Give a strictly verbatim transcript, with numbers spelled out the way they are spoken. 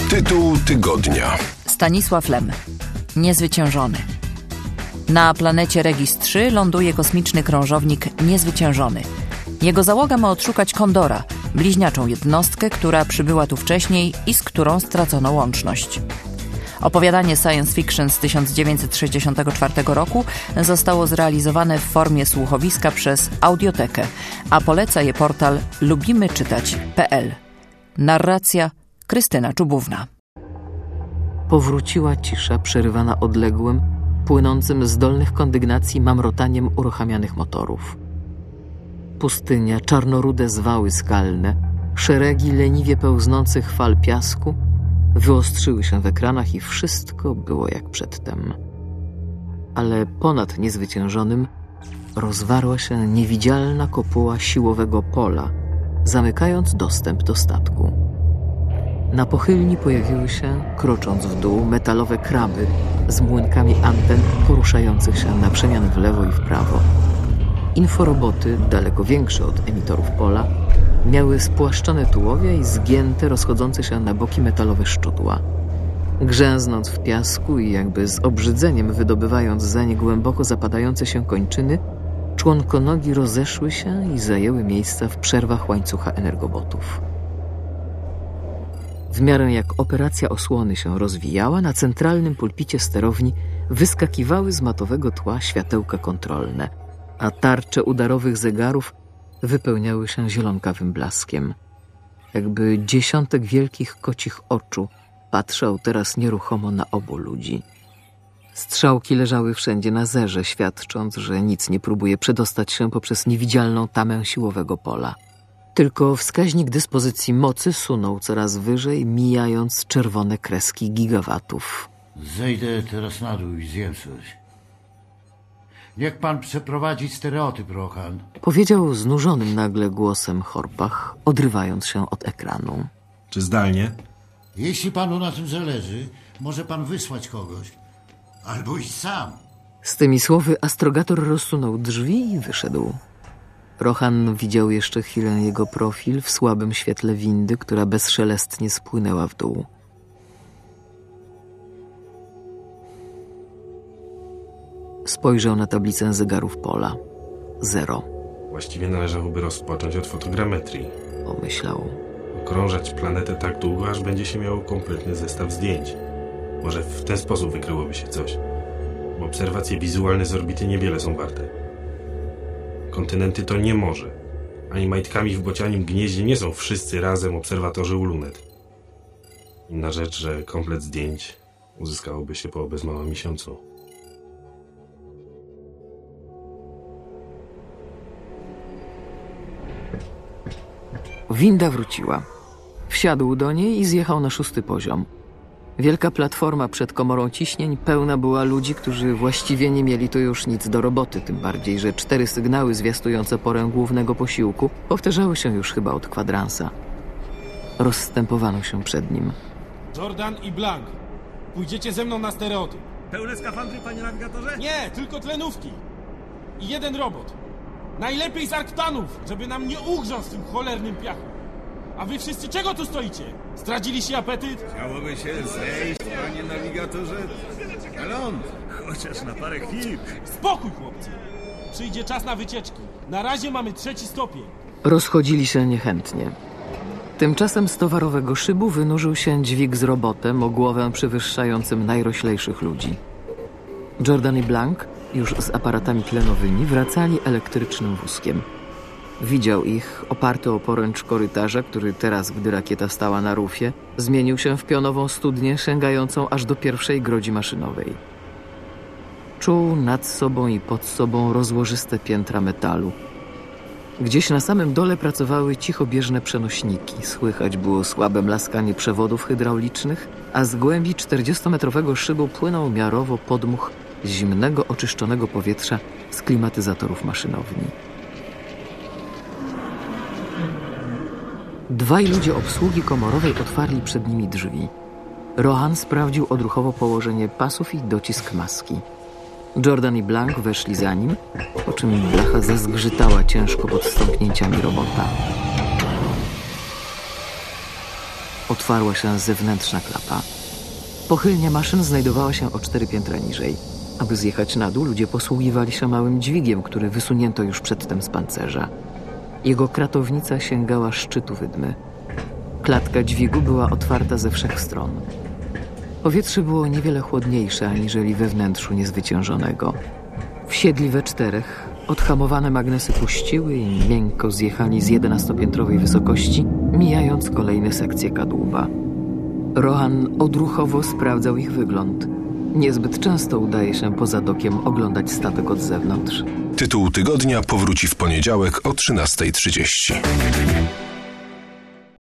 Tytuł tygodnia. Stanisław Lem. Niezwyciężony. Na planecie Regis trzy ląduje kosmiczny krążownik Niezwyciężony. Jego załoga ma odszukać Kondora, bliźniaczą jednostkę, która przybyła tu wcześniej i z którą stracono łączność. Opowiadanie science fiction z tysiąc dziewięćset sześćdziesiątego czwartego roku zostało zrealizowane w formie słuchowiska przez Audiotekę, a poleca je portal lubimy czytać kropka pe el. Narracja Krystyna Czubówna. Powróciła cisza przerywana odległym, płynącym z dolnych kondygnacji mamrotaniem uruchamianych motorów. Pustynia, czarnorude zwały skalne, szeregi leniwie pełznących fal piasku wyostrzyły się w ekranach i wszystko było jak przedtem. Ale ponad Niezwyciężonym rozwarła się niewidzialna kopuła siłowego pola, zamykając dostęp do statku. Na pochylni pojawiły się, krocząc w dół, metalowe kraby z młynkami anten poruszających się na przemian w lewo i w prawo. Inforoboty, daleko większe od emitorów pola, miały spłaszczone tułowia i zgięte, rozchodzące się na boki metalowe szczudła. Grzęznąc w piasku i jakby z obrzydzeniem wydobywając zeń głęboko zapadające się kończyny, członkonogi rozeszły się i zajęły miejsca w przerwach łańcucha energobotów. W miarę jak operacja osłony się rozwijała, na centralnym pulpicie sterowni wyskakiwały z matowego tła światełka kontrolne, a tarcze udarowych zegarów wypełniały się zielonkawym blaskiem. Jakby dziesiątek wielkich kocich oczu patrzał teraz nieruchomo na obu ludzi. Strzałki leżały wszędzie na zerze, świadcząc, że nic nie próbuje przedostać się poprzez niewidzialną tamę siłowego pola. Tylko wskaźnik dyspozycji mocy sunął coraz wyżej, mijając czerwone kreski gigawatów. Zejdę teraz na dół i zjem coś. Niech pan przeprowadzi stereotyp, Rohan. Powiedział znużonym nagle głosem Horpach, odrywając się od ekranu. Czy zdalnie? Jeśli panu na tym zależy, może pan wysłać kogoś. Albo iść sam. Z tymi słowy astrogator rozsunął drzwi i wyszedł. Rohan widział jeszcze chwilę jego profil w słabym świetle windy, która bezszelestnie spłynęła w dół. Spojrzał na tablicę zegarów pola. Zero. Właściwie należałoby rozpocząć od fotogrametrii. Pomyślał. Okrążać planetę tak długo, aż będzie się miało kompletny zestaw zdjęć. Może w ten sposób wykryłoby się coś. Bo obserwacje wizualne z orbity niewiele są warte. Kontynenty to nie morze. Ani majtkami w bocianim gnieździe nie są wszyscy razem obserwatorzy u lunet. Inna rzecz, że komplet zdjęć uzyskałoby się po bez mała miesiącu. Winda wróciła. Wsiadł do niej i zjechał na szósty poziom. Wielka platforma przed komorą ciśnień pełna była ludzi, którzy właściwie nie mieli tu już nic do roboty, tym bardziej, że cztery sygnały zwiastujące porę głównego posiłku powtarzały się już chyba od kwadransa. Rozstępowano się przed nim. Jordan i Blank, pójdziecie ze mną na stereotyp. Pełne skafandry, panie nawigatorze? Nie, tylko tlenówki. I jeden robot. Najlepiej z Arktanów, żeby nam nie ugrzązł w tym cholernym piachu. A wy wszyscy czego tu stoicie? Zdradziliście apetyt? Chciałoby się zejść, panie nawigatorze, na ląd, chociaż na parę chwil. Spokój, chłopcy. Przyjdzie czas na wycieczki. Na razie mamy trzeci stopień. Rozchodzili się niechętnie. Tymczasem z towarowego szybu wynurzył się dźwig z robotem o głowę przewyższającym najroślejszych ludzi. Jordan i Blank, już z aparatami tlenowymi, wracali elektrycznym wózkiem. Widział ich, oparty o poręcz korytarza, który teraz, gdy rakieta stała na rufie, zmienił się w pionową studnię sięgającą aż do pierwszej grodzi maszynowej. Czuł nad sobą i pod sobą rozłożyste piętra metalu. Gdzieś na samym dole pracowały cichobieżne przenośniki. Słychać było słabe mlaskanie przewodów hydraulicznych, a z głębi czterdziestometrowego szybu płynął miarowo podmuch zimnego, oczyszczonego powietrza z klimatyzatorów maszynowni. Dwaj ludzie obsługi komorowej otwarli przed nimi drzwi. Rohan sprawdził odruchowo położenie pasów i docisk maski. Jordan i Blank weszli za nim, po czym blacha zezgrzytała ciężko pod stąpnięciami robota. Otwarła się zewnętrzna klapa. Pochylnia maszyn znajdowała się o cztery piętra niżej. Aby zjechać na dół, ludzie posługiwali się małym dźwigiem, który wysunięto już przedtem z pancerza. Jego kratownica sięgała szczytu wydmy. Klatka dźwigu była otwarta ze wszech stron. Powietrze było niewiele chłodniejsze aniżeli we wnętrzu niezwyciężonego. Wsiedli we czterech, odhamowane magnesy puściły i miękko zjechali z jedenastopiętrowej wysokości, mijając kolejne sekcje kadłuba. Rohan odruchowo sprawdzał ich wygląd. Niezbyt często udaje się poza dokiem oglądać statek od zewnątrz. Tytuł tygodnia powróci w poniedziałek o trzynastej trzydzieści.